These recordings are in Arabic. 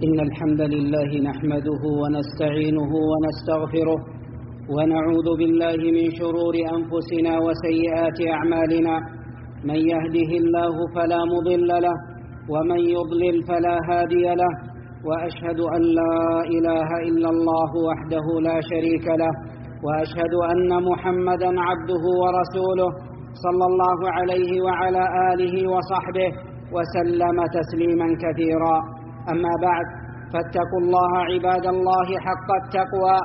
إن الحمد لله نحمده ونستعينه ونستغفره ونعوذ بالله من شرور أنفسنا وسيئات أعمالنا. من يهده الله فلا مضل له ومن يضلل فلا هادي له، وأشهد أن لا إله إلا الله وحده لا شريك له، وأشهد أن محمدًا عبده ورسوله صلى الله عليه وعلى آله وصحبه وسلم تسليما كثيرا. أما بعد، فاتقوا الله عباد الله حق التقوى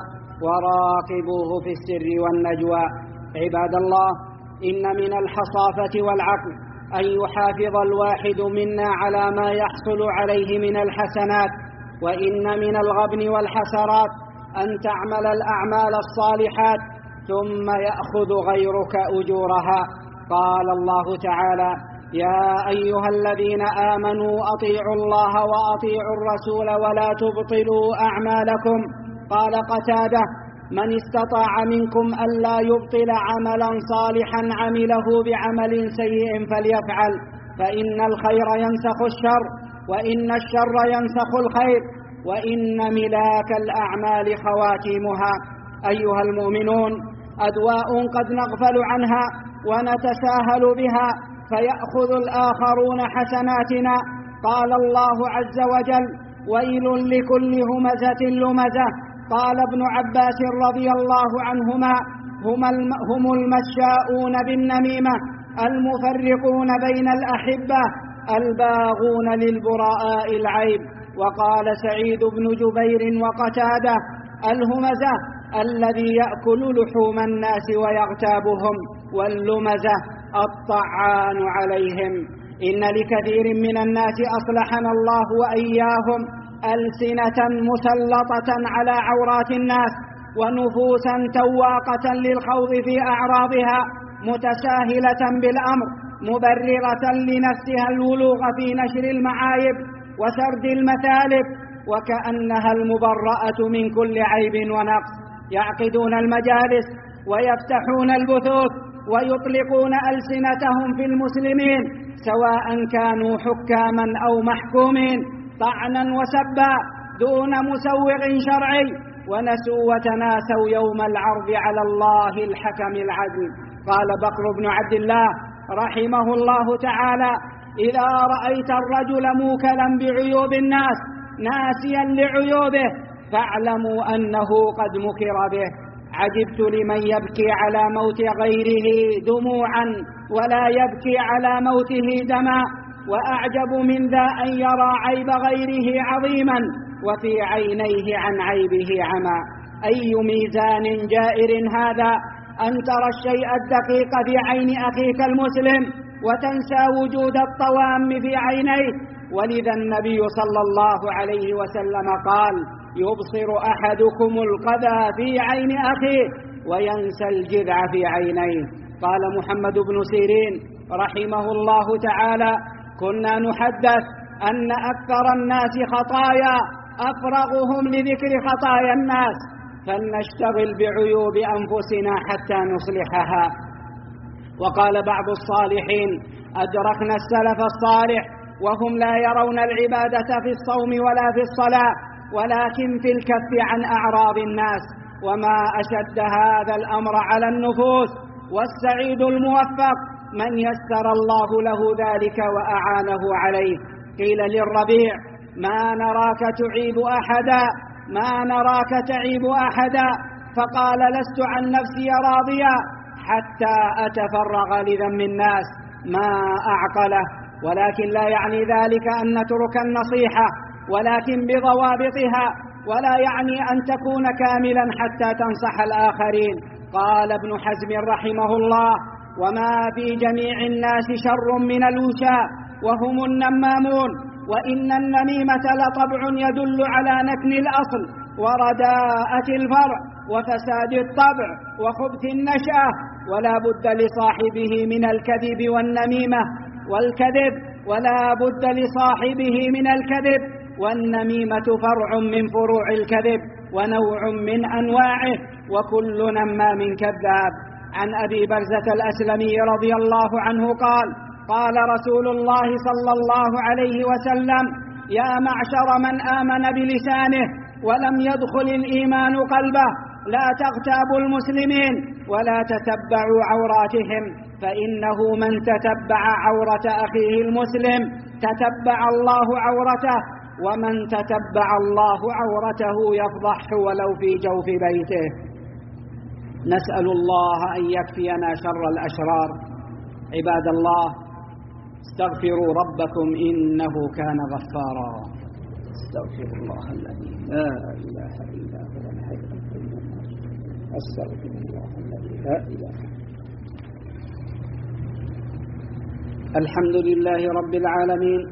وراقبوه في السر والنجوى. عباد الله، إن من الحصافة والعقل أن يحافظ الواحد منا على ما يحصل عليه من الحسنات، وإن من الغبن والحسرات أن تعمل الأعمال الصالحات ثم يأخذ غيرك أجورها. قال الله تعالى: يا أيها الذين آمنوا أطيعوا الله وأطيعوا الرسول ولا تبطلوا أعمالكم. قال قتادة: من استطاع منكم ألا يبطل عملا صالحا عمله بعمل سيء فليفعل، فإن الخير ينسخ الشر، وإن الشر ينسخ الخير، وإن ملاك الأعمال خواتيمها. أيها المؤمنون، أدواء قد نغفل عنها ونتساهل بها فيأخذ الآخرون حسناتنا. قال الله عز وجل: ويل لكل همزة لمزة. قال ابن عباس رضي الله عنهما: هم المشاؤون بالنميمة، المفرقون بين الأحبة، الباغون للبراء العيب. وقال سعيد بن جبير وقتادة: الهمزة الذي يأكل لحوم الناس ويغتابهم، واللمزة الطعان عليهم. إن لكثير من الناس أصلحنا الله وإياهم ألسنة مسلطة على عورات الناس، ونفوسا تواقة للخوض في أعراضها، متساهلة بالأمر، مبررة لنفسها الولوغ في نشر المعايب وسرد المثالب، وكأنها المبرأة من كل عيب ونقص. يعقدون المجالس ويفتحون البثوث ويطلقون ألسنتهم في المسلمين، سواء كانوا حكاما أو محكومين، طعنا وسبا دون مسوغ شرعي، ونسوا وتناسوا يوم العرض على الله الحكم العدل. قال بكر بن عبد الله رحمه الله تعالى: إذا رأيت الرجل موكلا بعيوب الناس ناسيا لعيوبه فاعلموا أنه قد مكر به. عجبت لمن يبكي على موت غيره دموعا ولا يبكي على موته دما، وأعجب من ذا أن يرى عيب غيره عظيما وفي عينيه عن عيبه عمى. أي ميزان جائر هذا أن ترى الشيء الدقيق في عين أخيك المسلم وتنسى وجود الطوام في عينيه. ولذا النبي صلى الله عليه وسلم قال: يبصر أحدكم القذى في عين أخيه وينسى الجذع في عينيه. قال محمد بن سيرين رحمه الله تعالى: كنا نحدث أن أكثر الناس خطايا أفرغهم لذكر خطايا الناس، فلنشتغل بعيوب أنفسنا حتى نصلحها. وقال بعض الصالحين: أدركنا السلف الصالح وهم لا يرون العبادة في الصوم ولا في الصلاة، ولكن في الكف عن أعراض الناس. وما أشد هذا الأمر على النفوس، والسعيد الموفق من يسر الله له ذلك وأعانه عليه. قيل للربيع: ما نراك تعيب أحدا، ما نراك تعيب أحدا. فقال: لست عن نفسي راضيا حتى أتفرغ لذم الناس. ما أعقله. ولكن لا يعني ذلك أن نترك النصيحة، ولكن بضوابطها، ولا يعني أن تكون كاملا حتى تنصح الآخرين. قال ابن حزم رحمه الله: وما في جميع الناس شر من الوشاء وهم النمامون، وإن النميمة لطبع يدل على نتن الأصل ورداءة الفرع وفساد الطبع وخبث النشأة، ولا بد لصاحبه من الكذب والنميمة والكذب، ولا بد لصاحبه من الكذب، والنميمة فرع من فروع الكذب ونوع من أنواعه، وكل نمام كذاب. عن أبي برزة الأسلمي رضي الله عنه قال: قال رسول الله صلى الله عليه وسلم: يا معشر من آمن بلسانه ولم يدخل الإيمان قلبه لا تغتابوا المسلمين ولا تتبعوا عوراتهم، فإنه من تتبع عورة أخيه المسلم تتبع الله عورته، ومن تتبع الله عورته يفضحه ولو في جوف بيته. نسأل الله أن يكفينا شر الأشرار. عباد الله، استغفروا ربكم إنه كان غفارا. استغفر الله الذي لا إله إلا هو الحي القيوم. استغفر الله الذي لا إله إلا هو. الحمد لله رب العالمين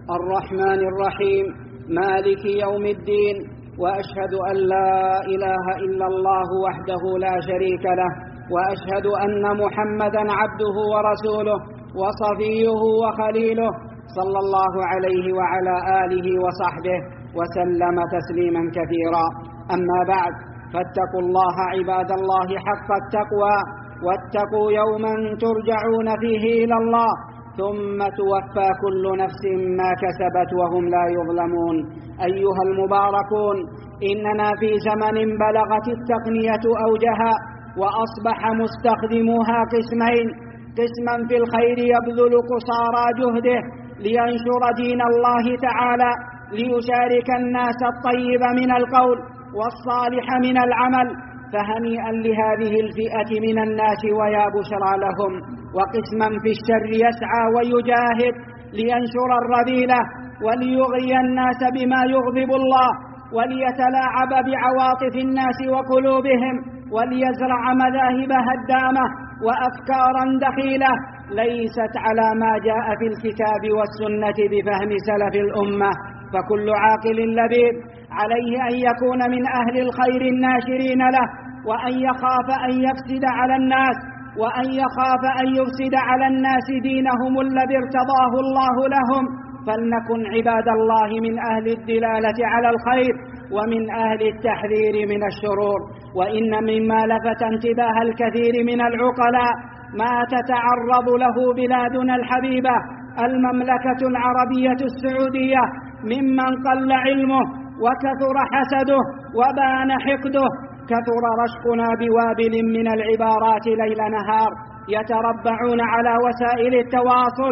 الرحمن الرحيم مالك يوم الدين، وأشهد أن لا إله إلا الله وحده لا شريك له، وأشهد أن محمدا عبده ورسوله وصفيه وخليله، صلى الله عليه وعلى آله وصحبه وسلم تسليما كثيرا. أما بعد، فاتقوا الله عباد الله حق التقوى، واتقوا يوما ترجعون فيه إلى الله ثم توفى كل نفس ما كسبت وهم لا يظلمون. أيها المباركون، إننا في زمن بلغت التقنية أوجها، وأصبح مستخدموها قسمين: قسما في الخير يبذل قصارى جهده لينشر دين الله تعالى، ليشارك الناس الطيب من القول والصالح من العمل، فهنيئا لهذه الفئة من الناس ويا بشرى لهم. وقسما في الشر يسعى ويجاهد لينشر الرذيلة وليغري الناس بما يغضب الله، وليتلاعب بعواطف الناس وقلوبهم، وليزرع مذاهب هدامة وأفكارا دخيلة ليست على ما جاء في الكتاب والسنة بفهم سلف الأمة. فكل عاقل لبيب عليه أن يكون من أهل الخير الناشرين له، وأن يخاف أن يفسد على الناس، وأن يخاف أن يفسد على الناس دينهم الذي ارتضاه الله لهم. فلنكن عباد الله من أهل الدلالة على الخير ومن أهل التحذير من الشرور. وإن مما لفت انتباه الكثير من العقلاء ما تتعرض له بلادنا الحبيبة المملكة العربية السعودية ممن قل علمه وكثر حسده وبان حقده. كثر رشقنا بوابل من العبارات ليل نهار، يتربعون على وسائل التواصل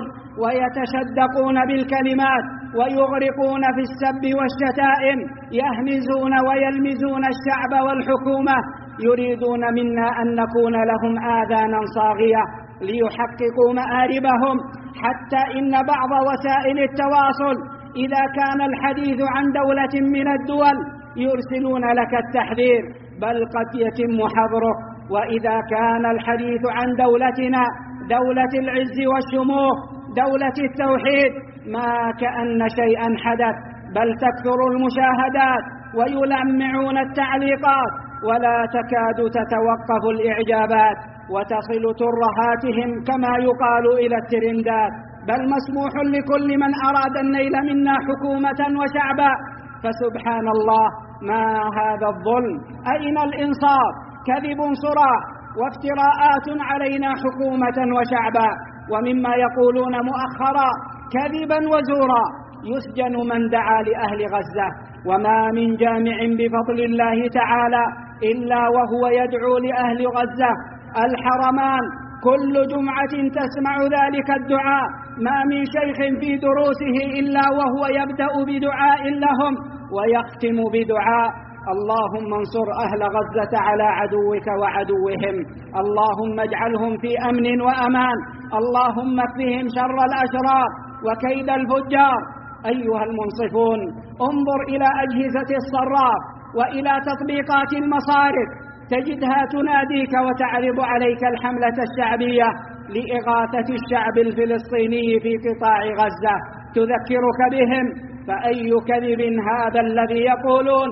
ويتشدقون بالكلمات ويغرقون في السب والشتائم، يهمزون ويلمزون الشعب والحكومة، يريدون منا أن نكون لهم آذانا صاغية ليحققوا مآربهم. حتى إن بعض وسائل التواصل إذا كان الحديث عن دولة من الدول يرسلون لك التحذير، بل قد يتم حظره. وإذا كان الحديث عن دولتنا دولة العز والشموخ، دولة التوحيد، ما كأن شيئا حدث، بل تكثر المشاهدات ويلمعون التعليقات، ولا تكاد تتوقف الإعجابات، وتصل ترهاتهم كما يقال إلى الترندات. بل مسموح لكل من أراد النيل منا حكومة وشعبا. فسبحان الله، ما هذا الظلم؟ أين الإنصاف؟ كذب صراح وافتراءات علينا حكومة وشعبا. ومما يقولون مؤخرا كذبا وزورا: يسجن من دعا لأهل غزة. وما من جامع بفضل الله تعالى إلا وهو يدعو لأهل غزة. الحرمان كل جمعة تسمع ذلك الدعاء، ما من شيخ في دروسه إلا وهو يبدأ بدعاء لهم ويختم بدعاء: اللهم انصر أهل غزة على عدوك وعدوهم، اللهم اجعلهم في أمن وأمان، اللهم اكفهم شر الأشرار وكيد الفجار. أيها المنصفون، انظر إلى أجهزة الصراف وإلى تطبيقات المصارف، تجدها تناديك وتعرض عليك الحملة الشعبية لإغاثة الشعب الفلسطيني في قطاع غزة، تذكرك بهم. فأي كذب هذا الذي يقولون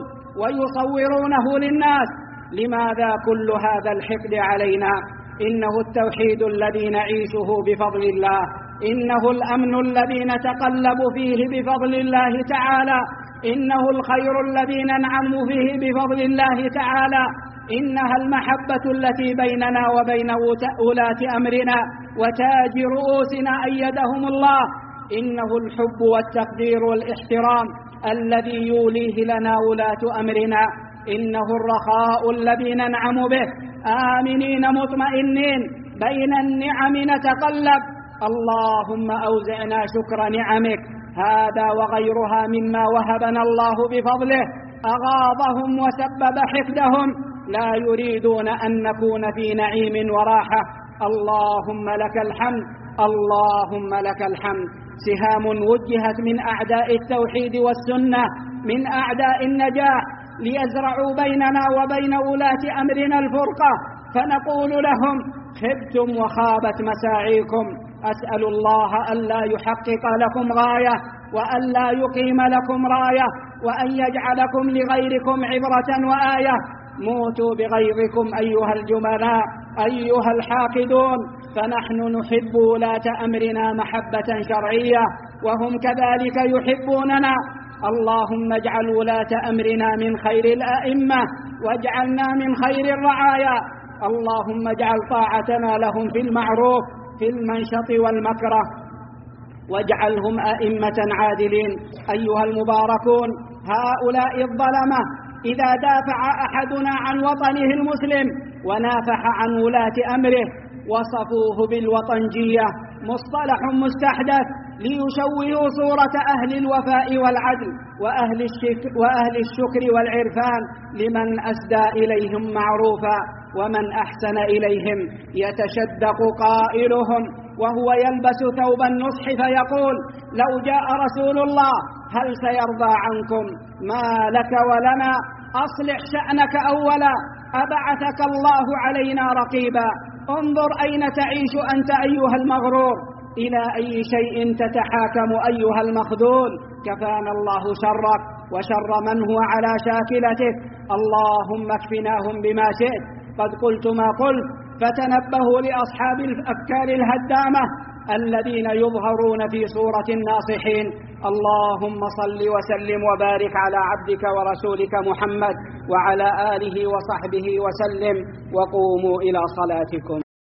ويصورونه للناس؟ لماذا كل هذا الحقد علينا؟ إنه التوحيد الذي نعيشه بفضل الله، إنه الأمن الذي نتقلب فيه بفضل الله تعالى، إنه الخير الذي ننعم فيه بفضل الله تعالى، إنها المحبة التي بيننا وبين ولاة أمرنا وتاج رؤوسنا أيدهم الله. إنه الحب والتقدير والاحترام الذي يوليه لنا ولاة أمرنا، إنه الرخاء الذي ننعم به آمنين مطمئنين بين النعم نتقلب. اللهم أوزعنا شكر نعمك هذا وغيرها مما وهبنا الله بفضله. أغاضهم وسبب حقدهم، لا يريدون أن نكون في نعيم وراحة. اللهم لك الحمد، اللهم لك الحمد. سهام وجهت من أعداء التوحيد والسنة، من أعداء النجاح، ليزرعوا بيننا وبين ولاة أمرنا الفرقة، فنقول لهم خبتم وخابت مساعيكم. أسأل الله ألا يحقق لكم غاية، وألا يقيم لكم راية، وأن يجعلكم لغيركم عبرة وآية. موتوا بغيظكم أيها الجملاء أيها الحاقدون، فنحن نحب ولاة أمرنا محبة شرعية، وهم كذلك يحبوننا. اللهم اجعل ولاة أمرنا من خير الأئمة، واجعلنا من خير الرعايا. اللهم اجعل طاعتنا لهم في المعروف في المنشط والمكره، واجعلهم أئمة عادلين. أيها المباركون، هؤلاء الظلمة إذا دافع أحدنا عن وطنه المسلم ونافح عن ولاة أمره وصفوه بالوطنجية، مصطلح مستحدث ليشوهوا صورة أهل الوفاء والعدل وأهل الشكر والعرفان لمن أسدى إليهم معروفا ومن أحسن إليهم. يتشدق قائلهم وهو يلبس ثوب النصح فيقول: لو جاء رسول الله هل سيرضى عنكم؟ ما لك ولنا، أصلح شأنك أولا، أبعثك الله علينا رقيبا. انظر أين تعيش أنت أيها المغرور، إلى أي شيء تتحاكم أيها المخذول. كفانا الله شرك وشر من هو على شاكلتك. اللهم اكفناهم بما شئت. قد قلت ما قلت، فتنبهوا لأصحاب الأفكار الهدامة الذين يظهرون في صورة الناصحين. اللهم صل وسلم وبارك على عبدك ورسولك محمد وعلى آله وصحبه وسلم، وقوموا إلى صلاتكم.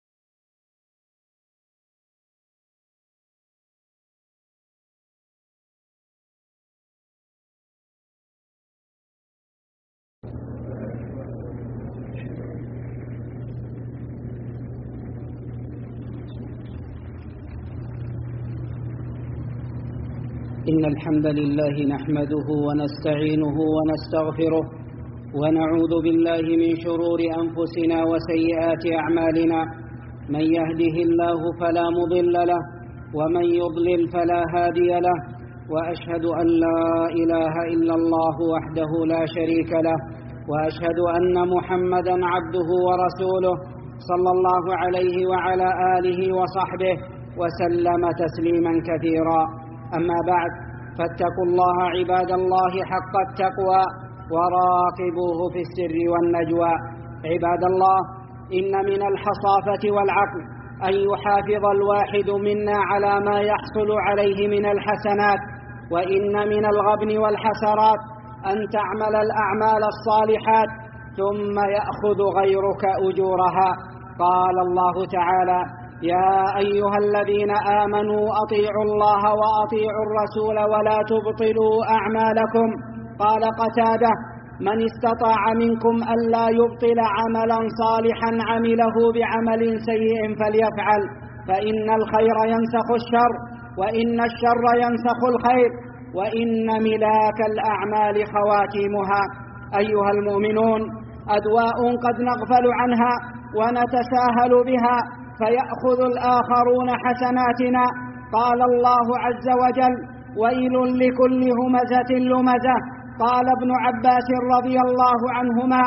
إن الحمد لله نحمده ونستعينه ونستغفره، ونعوذ بالله من شرور أنفسنا وسيئات أعمالنا. من يهده الله فلا مضل له، ومن يضلل فلا هادي له. وأشهد أن لا إله إلا الله وحده لا شريك له، وأشهد أن محمدا عبده ورسوله صلى الله عليه وعلى آله وصحبه وسلم تسليما كثيرا. أما بعد، فاتقوا الله عباد الله حق التقوى، وراقبوه في السر والنجوى. عباد الله، إن من الحصافة والعقل أن يحافظ الواحد منا على ما يحصل عليه من الحسنات، وإن من الغبن والحسرات أن تعمل الأعمال الصالحات ثم يأخذ غيرك أجورها. قال الله تعالى: يا أيها الذين آمنوا أطيعوا الله وأطيعوا الرسول ولا تبطلوا أعمالكم. قال قتادة: من استطاع منكم ألا يبطل عملا صالحا عمله بعمل سيء فليفعل، فإن الخير ينسخ الشر، وإن الشر ينسخ الخير، وإن ملاك الأعمال خواتيمها. أيها المؤمنون، أدواء قد نغفل عنها ونتساهل بها فيأخذ الآخرون حسناتنا. قال الله عز وجل: ويل لكل همزة لمزة. قال ابن عباس رضي الله عنهما: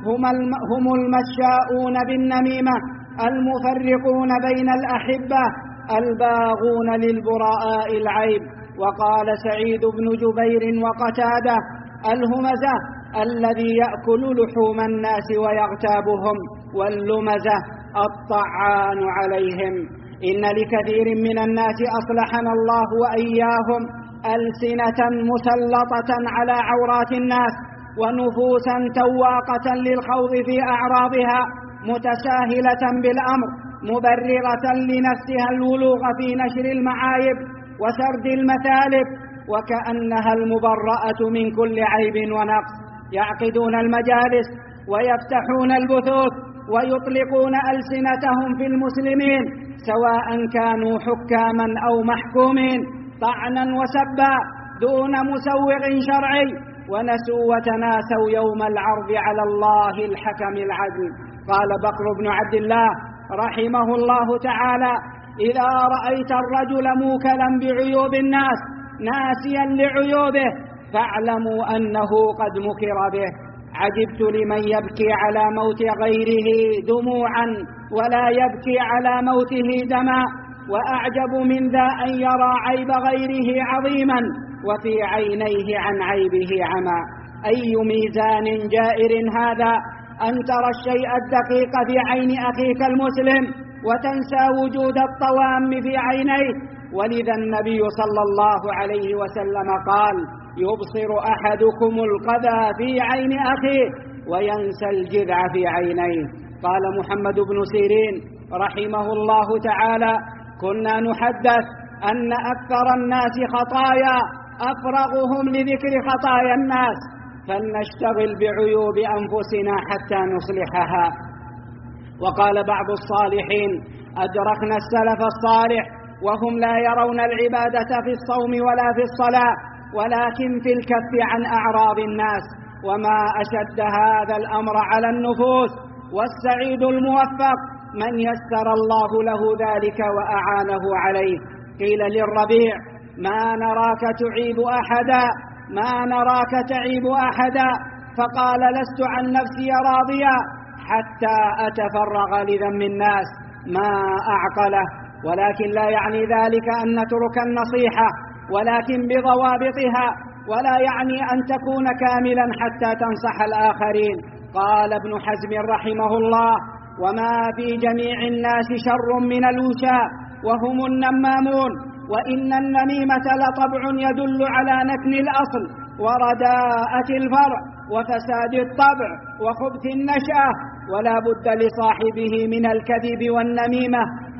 هم المشاؤون بالنميمة، المفرقون بين الأحبة، الباغون للبراء العيب. وقال سعيد بن جبير وقتادة: الهمزة الذي يأكل لحوم الناس ويغتابهم، واللمزة الطعان عليهم. إن لكثير من الناس أصلحنا الله وإياهم ألسنة مسلطة على عورات الناس، ونفوسا تواقة للخوض في أعراضها، متساهلة بالأمر، مبررة لنفسها الولوغ في نشر المعايب، وسرد المثالب وكأنها المبرأة من كل عيب ونقص. يعقدون المجالس ويفتحون البثوث ويطلقون ألسنتهم في المسلمين سواء كانوا حكاما أو محكومين طعنا وسبا دون مسوغ شرعي، ونسوا وتناسوا يوم العرض على الله الحكم العدل. قال بكر بن عبد الله رحمه الله تعالى: إذا رأيت الرجل موكلا بعيوب الناس ناسيا لعيوبه فاعلموا أنه قد مكر به. عجبت لمن يبكي على موت غيره دموعا ولا يبكي على موته دما، وأعجب من ذا أن يرى عيب غيره عظيما وفي عينيه عن عيبه عمى. أي ميزان جائر هذا أن ترى الشيء الدقيق في عين أخيك المسلم وتنسى وجود الطوام في عينيه. ولذا النبي صلى الله عليه وسلم قال: يبصر أحدكم القذى في عين أخيه وينسى الجذع في عينيه. قال محمد بن سيرين رحمه الله تعالى: كنا نحدث أن أكثر الناس خطايا أفرغهم لذكر خطايا الناس، فلنشتغل بعيوب أنفسنا حتى نصلحها. وقال بعض الصالحين: أدركنا السلف الصالح وهم لا يرون العبادة في الصوم ولا في الصلاة ولكن في الكف عن أعراض الناس، وما أشد هذا الأمر على النفوس. والسعيد الموفق من يسر الله له ذلك وأعانه عليه. قيل للربيع: ما نراك تعيب أحدا، فقال: لست عن نفسي راضيا حتى أتفرغ لذم الناس. ما أعقله. ولكن لا يعني ذلك أن نترك النصيحة، ولكن بضوابطها، ولا يعني أن تكون كاملا حتى تنصح الآخرين. قال ابن حزم رحمه الله: وما في جميع الناس شر من الوشاء وهم النمامون، وإن النميمة لطبع يدل على نتن الأصل ورداءة الفرع وفساد الطبع وخبث النشأة، ولا بد لصاحبه من الكذب والنميمة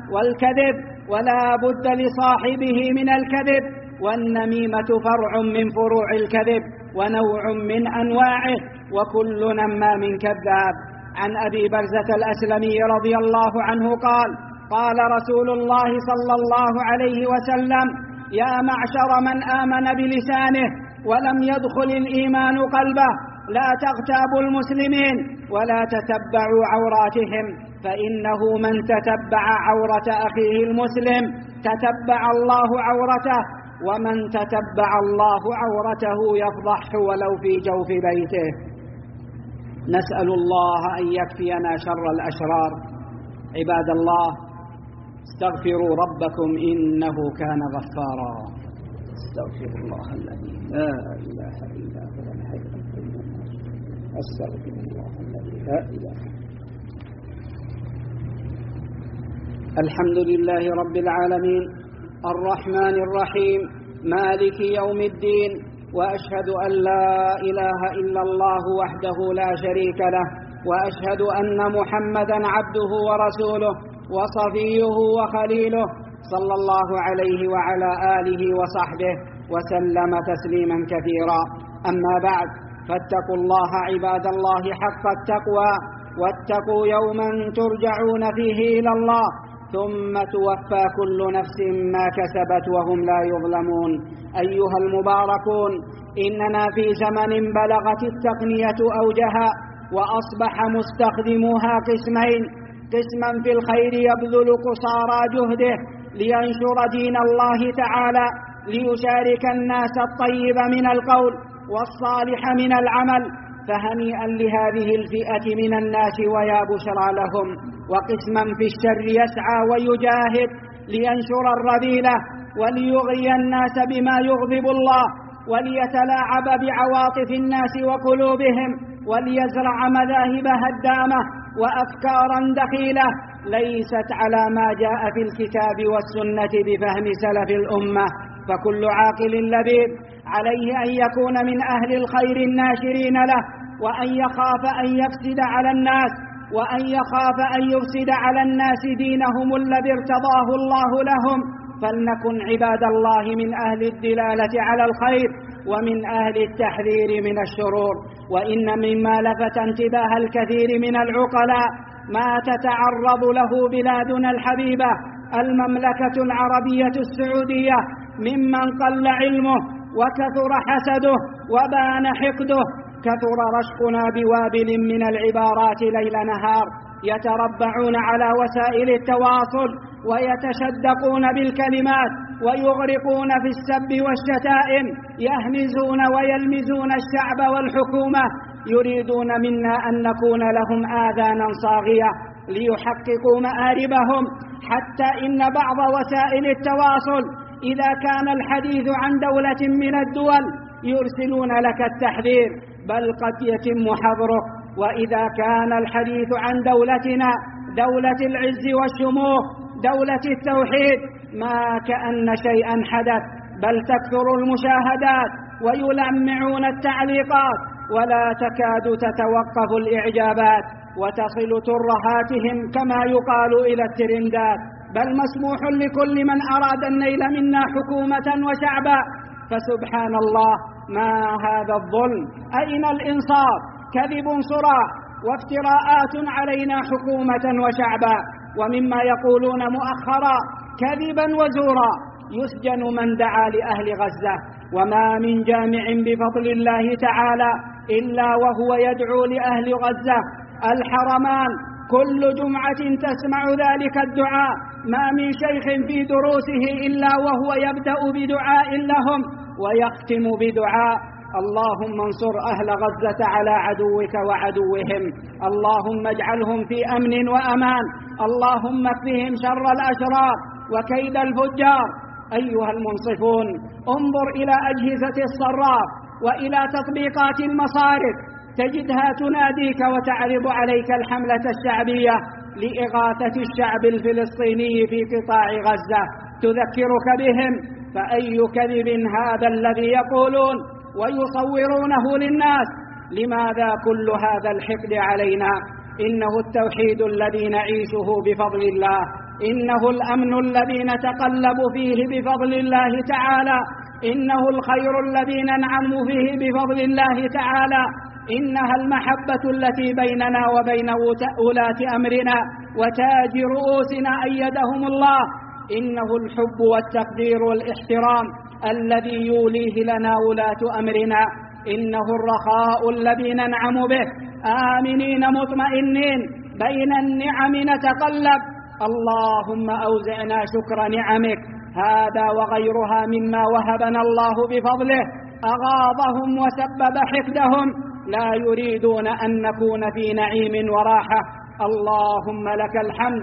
والنميمة فرع من فروع الكذب ونوع من أنواعه، وكل نمام كذاب. عن أبي برزة الأسلمي رضي الله عنه قال: قال رسول الله صلى الله عليه وسلم: يا معشر من آمن بلسانه ولم يدخل الإيمان قلبه، لا تغتابوا المسلمين ولا تتبعوا عوراتهم، فإنه من تتبع عورة أخيه المسلم تتبع الله عورته، ومن تتبع الله عورته يفضحه ولو في جوف بيته. نسأل الله أن يكفينا شر الأشرار. عباد الله، استغفروا ربكم إنه كان غفارا. استغفر الله الذي لا إله إلا هو الحي القيوم. استغفر الله الذي لا إله. الحمد لله رب العالمين الرحمن الرحيم مالك يوم الدين، وأشهد أن لا إله إلا الله وحده لا شريك له، وأشهد أن محمدا عبده ورسوله وصفيه وخليله، صلى الله عليه وعلى آله وصحبه وسلم تسليما كثيرا. أما بعد، فاتقوا الله عباد الله حق التقوى، واتقوا يوما ترجعون فيه إلى الله ثم توفى كل نفس ما كسبت وهم لا يظلمون. أيها المباركون، إننا في زمن بلغت التقنية أوجها، وأصبح مستخدموها قسمين: قسما في الخير يبذل قصارى جهده لينشر دين الله تعالى، ليشارك الناس الطيب من القول والصالح من العمل، فهنيئا لهذه الفئة من الناس ويا بشرى لهم. وقسما في الشر يسعى ويجاهد لينشر الرذيلة وليغري الناس بما يغضب الله، وليتلاعب بعواطف الناس وقلوبهم، وليزرع مذاهب هدامة وأفكارا دخيلة ليست على ما جاء في الكتاب والسنة بفهم سلف الأمة. فكل عاقل لبيب عليه أن يكون من أهل الخير الناشرين له، وأن يخاف أن يفسد على الناس دينهم الذي ارتضاه الله لهم فلنكن عباد الله من أهل الدلالة على الخير ومن أهل التحذير من الشرور. وإن مما لفت انتباه الكثير من العقلاء ما تتعرض له بلادنا الحبيبة المملكة العربية السعودية ممن قل علمه وكثر حسده وبان حقده. كثر رشقنا بوابل من العبارات ليل نهار، يتربعون على وسائل التواصل ويتشدقون بالكلمات ويغرقون في السب والشتائم، يهمزون ويلمزون الشعب والحكومة، يريدون منا أن نكون لهم آذانا صاغية ليحققوا مآربهم. حتى إن بعض وسائل التواصل إذا كان الحديث عن دولة من الدول يرسلون لك التحذير، بل قد يتم حظره. وإذا كان الحديث عن دولتنا دولة العز والشموخ دولة التوحيد ما كأن شيئا حدث، بل تكثر المشاهدات ويلمعون التعليقات ولا تكاد تتوقف الإعجابات وتصل ترهاتهم كما يقال إلى الترندات، بل مسموح لكل من أراد النيل منا حكومة وشعبا. فسبحان الله، ما هذا الظلم؟ أين الإنصاف؟ كذب صراح وافتراءات علينا حكومة وشعبا. ومما يقولون مؤخرا كذبا وزورا، يسجن من دعا لأهل غزة، وما من جامع بفضل الله تعالى إلا وهو يدعو لأهل غزة. الحرمان كل جمعة تسمع ذلك الدعاء، ما من شيخ في دروسه إلا وهو يبدأ بدعاء لهم ويختم بدعاء: اللهم انصر أهل غزة على عدوك وعدوهم، اللهم اجعلهم في أمن وأمان، اللهم اكفهم شر الأشرار وكيد الفجار. أيها المنصفون، انظر إلى أجهزة الصراف وإلى تطبيقات المصارف، تجدها تناديك وتعرض عليك الحملة الشعبية لإغاثة الشعب الفلسطيني في قطاع غزة، تذكرك بهم. فأي كذب هذا الذي يقولون ويصورونه للناس؟ لماذا كل هذا الحقد علينا؟ إنه التوحيد الذي نعيشه بفضل الله، إنه الأمن الذي نتقلب فيه بفضل الله تعالى، إنه الخير الذي ننعم فيه بفضل الله تعالى، إنها المحبة التي بيننا وبين ولاة أمرنا وتاج رؤوسنا أيدهم الله، إنه الحب والتقدير والاحترام الذي يوليه لنا ولاة أمرنا، إنه الرخاء الذي ننعم به آمنين مطمئنين بين النعم نتقلب. اللهم أوزعنا شكر نعمك هذا وغيرها مما وهبنا الله بفضله. أغاضهم وسبب حقدهم، لا يريدون أن نكون في نعيم وراحة. اللهم لك الحمد،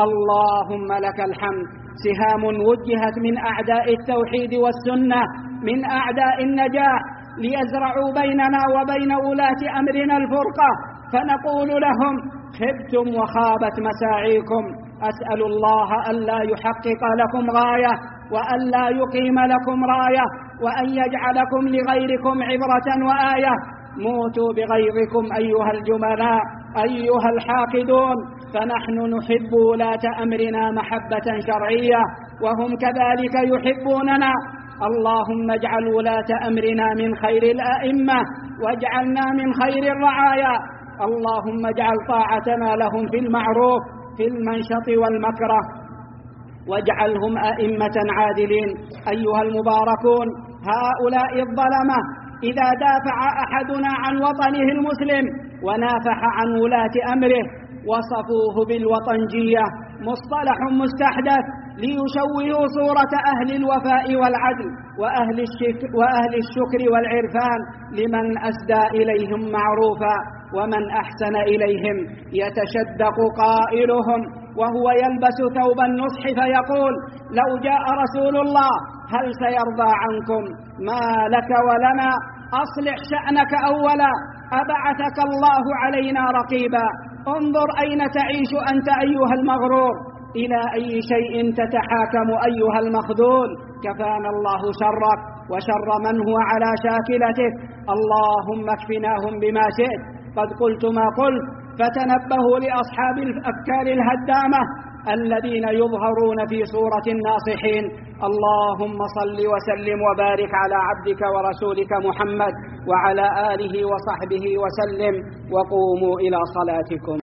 اللهم لك الحمد. سهام وجهت من أعداء التوحيد والسنة، من أعداء النجاح، ليزرعوا بيننا وبين ولاة أمرنا الفرقة، فنقول لهم: خبتم وخابت مساعيكم. أسأل الله ألا يحقق لكم غاية، وألا يقيم لكم راية، وأن يجعلكم لغيركم عبرة وآية. موتوا بغيظكم أيها الجملاء، أيها الحاقدون، فنحن نحب ولاة أمرنا محبة شرعية، وهم كذلك يحبوننا. اللهم اجعل ولاة أمرنا من خير الأئمة، واجعلنا من خير الرعايا. اللهم اجعل طاعتنا لهم في المعروف في المنشط والمكره، واجعلهم أئمة عادلين. أيها المباركون، هؤلاء الظلمة إذا دافع أحدنا عن وطنه المسلم ونافح عن ولاة أمره وصفوه بالوطنجية، مصطلح مستحدث ليشوهوا صورة أهل الوفاء والعدل وأهل الشكر والعرفان لمن أسدى إليهم معروفا ومن أحسن إليهم. يتشدق قائلهم وهو يلبس ثوب النصح فيقول: لو جاء رسول الله هل سيرضى عنكم؟ ما لك ولنا، أصلح شأنك أولا، أبعثك الله علينا رقيبا. انظر أين تعيش أنت أيها المغرور، إلى أي شيء تتحاكم أيها المخذول. كفانا الله شرك وشر من هو على شاكلته. اللهم اكفناهم بما شئت. قد قلت ما قلت، فتنبهوا لأصحاب الأفكار الهدامة الذين يظهرون في صورة الناصحين. اللهم صل وسلم وبارك على عبدك ورسولك محمد وعلى آله وصحبه وسلم، وقوموا إلى صلاتكم.